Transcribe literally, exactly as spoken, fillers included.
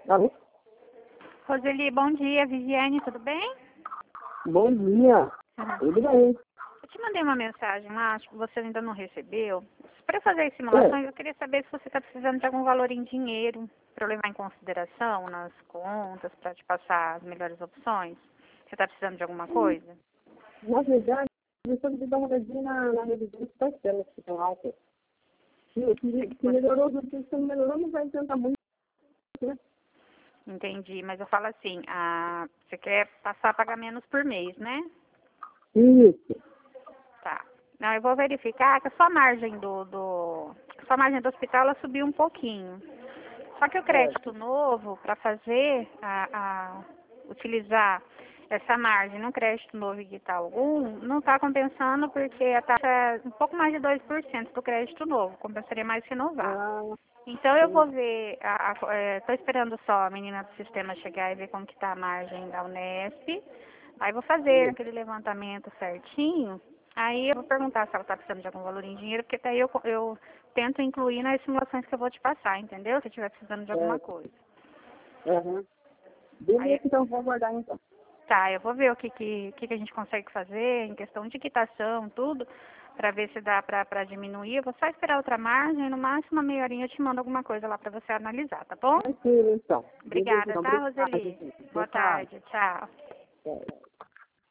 Alô? Roseli, bom dia. Viviane, tudo bem? Bom dia. Uhum. Tudo bem? Eu te mandei uma mensagem lá, acho que você ainda não recebeu. Para fazer as simulações, É. eu queria saber se você está precisando de algum valor em dinheiro para levar em consideração nas contas, para te passar as melhores opções. Você está precisando de alguma coisa? Na verdade, eu só de dar uma olhadinha na, na revisão dos parcelas que estão altas. Se, se, se melhorou, se não melhorou, não vai adiantar muito, né? Entendi, mas eu falo assim, ah, você quer passar a pagar menos por mês, né? Isso. Tá. Não, eu vou verificar que a sua margem do, do a sua margem do hospital ela subiu um pouquinho. Só que o crédito novo, para fazer, a, a, utilizar essa margem no crédito novo e tal algum, não está compensando porque a taxa é um pouco mais de dois por cento do crédito novo, compensaria mais renovar. Ah, Então eu vou sim. ver, estou esperando só a menina do sistema chegar e ver como que está a margem da Unesp. Aí vou fazer Isso. aquele levantamento certinho. Aí eu vou perguntar se ela está precisando de algum valor em dinheiro, porque daí eu, eu tento incluir nas simulações que eu vou te passar, entendeu? Se estiver precisando de alguma É. coisa. Aham. Aí, Beleza, então vou aguardar então. tá, eu vou ver o que, que, que que a gente consegue fazer em questão de quitação, tudo, para ver se dá para diminuir. Eu vou só esperar outra margem, no máximo uma meia horinha eu te mando alguma coisa lá para você analisar, tá bom? Tranquilo, então. Beleza, Obrigada, então. tá, Obrigado, Roseli? gente. Boa Tchau. tarde, tchau. Tchau.